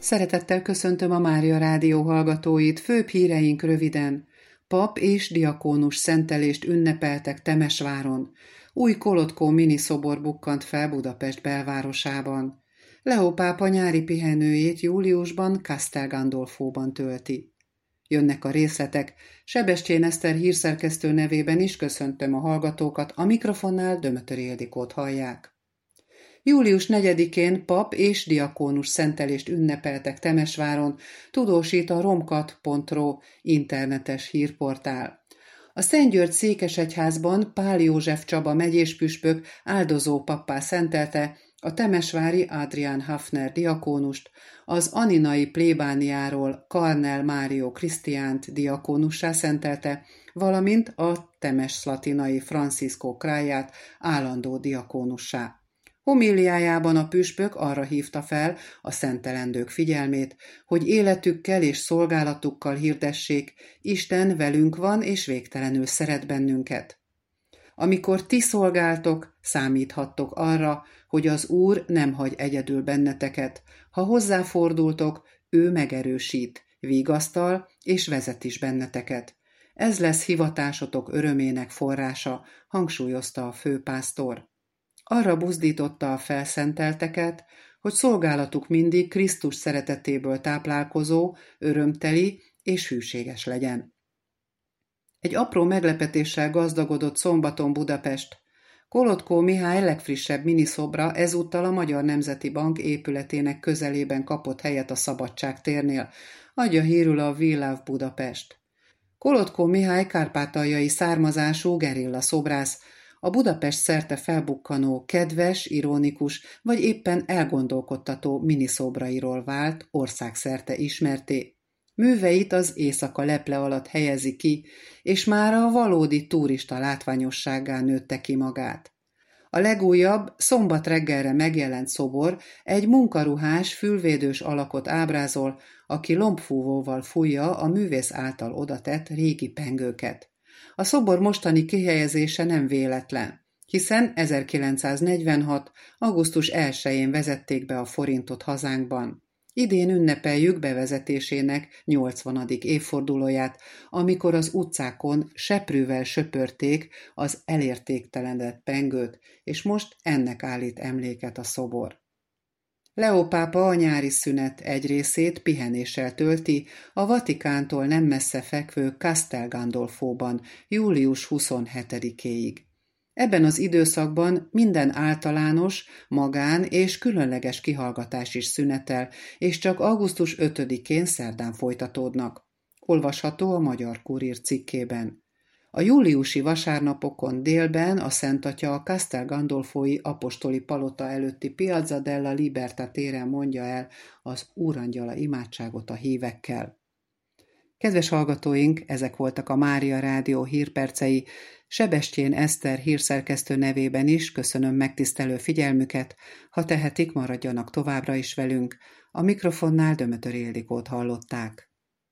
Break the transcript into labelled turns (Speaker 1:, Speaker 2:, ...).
Speaker 1: Szeretettel köszöntöm a Mária Rádió hallgatóit, főbb híreink röviden. Pap és diakónus szentelést ünnepeltek Temesváron. Új Kolotkó miniszobor bukkant fel Budapest belvárosában. Leó pápa nyári pihenőjét júliusban Castel Gandolfóban tölti. Jönnek a részletek, Sebestyén Eszter hírszerkesztő nevében is köszöntöm a hallgatókat, a mikrofonnál Dömötöri Ildikót hallják. Július 4-én pap és diakónus szentelést ünnepeltek Temesváron, tudósít a romkat.ro internetes hírportál. A Szentgyörgy székesegyházban Pál József Csaba megyéspüspök áldozó pappá szentelte a temesvári Adrián Hafner diakónust, az aninai plébániáról Karnel Mário Krisztiánt diakónussá szentelte, valamint a temes-szlatinai Francisco Kráját állandó diakónussá. Homíliájában a püspök arra hívta fel a szentelendők figyelmét, hogy életükkel és szolgálatukkal hirdessék, Isten velünk van és végtelenül szeret bennünket. Amikor ti szolgáltok, számíthattok arra, hogy az Úr nem hagy egyedül benneteket. Ha hozzáfordultok, ő megerősít, vigasztal és vezet is benneteket. Ez lesz hivatásotok örömének forrása, hangsúlyozta a főpásztor. Arra buzdította a felszentelteket, hogy szolgálatuk mindig Krisztus szeretetéből táplálkozó, örömteli és hűséges legyen. Egy apró meglepetéssel gazdagodott szombaton Budapest. Kolotkó Mihály legfrissebb miniszobra ezúttal a Magyar Nemzeti Bank épületének közelében kapott helyet a Szabadság térnél, adja hírül a We Love Budapest. Kolotkó Mihály kárpátaljai származású gerilla szobrász, a Budapest szerte felbukkanó, kedves, ironikus vagy éppen elgondolkodtató miniszobrairól vált országszerte ismerté. Műveit az éjszaka leple alatt helyezi ki, és már a valódi turista látványossággá nőtte ki magát. A legújabb, szombat reggelre megjelent szobor egy munkaruhás, fülvédős alakot ábrázol, aki lombfúvóval fújja a művész által odatett régi pengőket. A szobor mostani kihelyezése nem véletlen, hiszen 1946. augusztus 1-én vezették be a forintot hazánkban. Idén ünnepeljük bevezetésének 80. évfordulóját, amikor az utcákon seprűvel söpörték az elértéktelenedett pengőt, és most ennek állít emléket a szobor. Leó pápa a nyári szünet egy részét pihenéssel tölti a Vatikántól nem messze fekvő Castel Gandolfóban július 27-éig. Ebben az időszakban minden általános, magán és különleges kihallgatás is szünetel, és csak augusztus 5-én szerdán folytatódnak. Olvasható a Magyar Kurír cikkében. A júliusi vasárnapokon délben a Szent Atya a Castel Gandolfói apostoli palota előtti Piazza della Libertà téren mondja el az Úrangyala imádságot a hívekkel. Kedves hallgatóink, ezek voltak a Mária Rádió hírpercei. Sebestyén Eszter hírszerkesztő nevében is köszönöm megtisztelő figyelmüket, ha tehetik, maradjanak továbbra is velünk. A mikrofonnál Dömötöri Ildikót hallották.